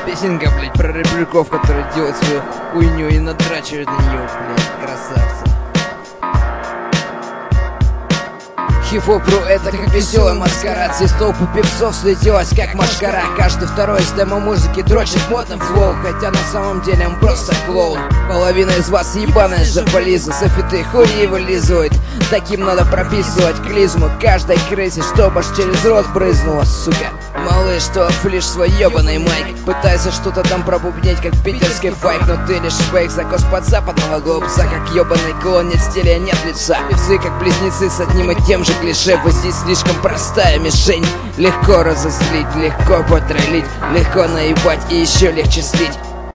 Песенка, блядь, про рэпериков, которые делают свою хуйню и надрачивают на нее, блядь, красавцы. Хип-хоп-ру это как веселый маскарад. Из толпы певцов слетелась как машкара. Каждый второй из демо-музыки дрочит модным флоу, хотя на самом деле он просто клоун. Половина из вас ебаная жополиза, софиты хуи вылизывает. Таким надо прописывать клизму каждой крысе, чтобы аж через рот брызнула, сука. Малыш, что флиш свой ебаный майк, пытается что-то там пробубнить, как питерский файк, но ты лишь фейк, закос под западного глупца, как ебаный клон, нет стиля, нет лица. Певцы как близнецы с одним и тем же клише, вы здесь слишком простая мишень. Легко разозлить, легко потроллить, легко наебать и еще легче слить.